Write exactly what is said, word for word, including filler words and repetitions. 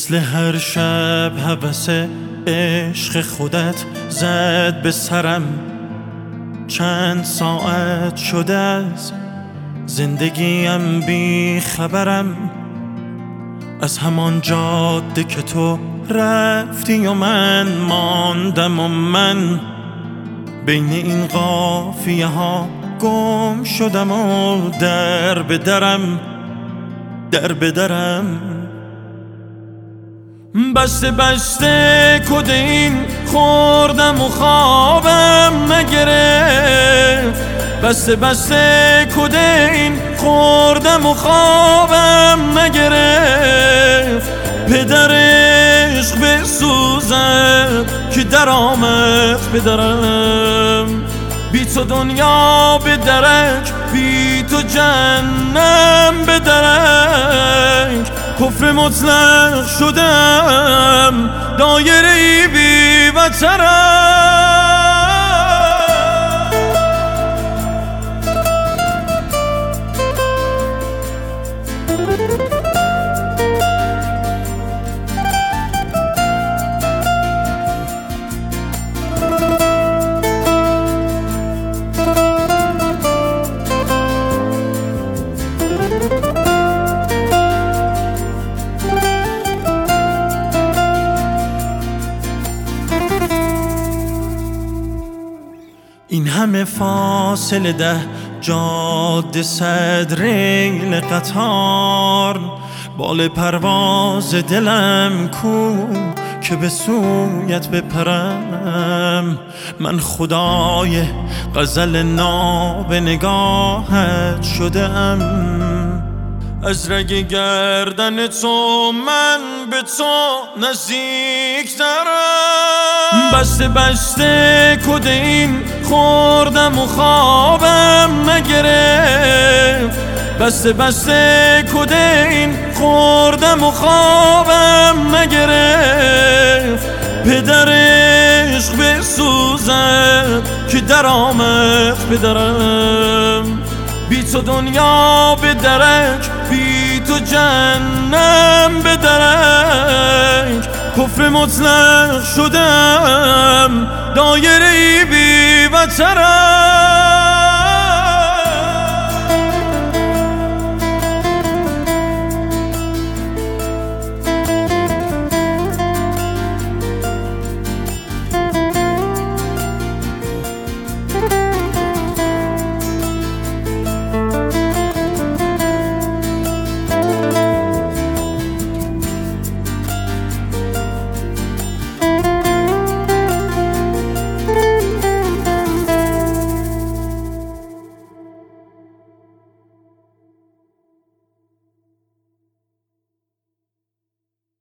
مثل هر شب هوس عشق خودت زد به سرم. چند ساعت شده از زندگیم بی خبرم، از همان جاده که تو رفتی و من ماندم و من بین این قافیه ها گم شدم و در به درم در به درم. بسته بسته کد این خوردم و خوابم نگرفت. بسته بسته کد این خوردم و خوابم نگرفت. پدر عشق بسوزم که در آمد پدرم. بی تو دنیا به درک، بی تو جهنم به درک. کفر مطلق شدم، دایره بی وترم. این همه فاصله ده جاده صد ریل قطار، بال پرواز دلم کو که به سویت بپرم. من خدای غزل ناب نگاهت شدم، از رگ گردن تو من به تو نزدیک ترم. بسته بسته کد این خوردم و خوابم نگرفت. بسته بسته کد این خوردم و خوابم نگرفت. پدر عشق بسوزم که در آمد پدرم. بی تو دنیا به درک، بی تو جهنم به درک. کفر مطلق شدم، دایره بی وترم.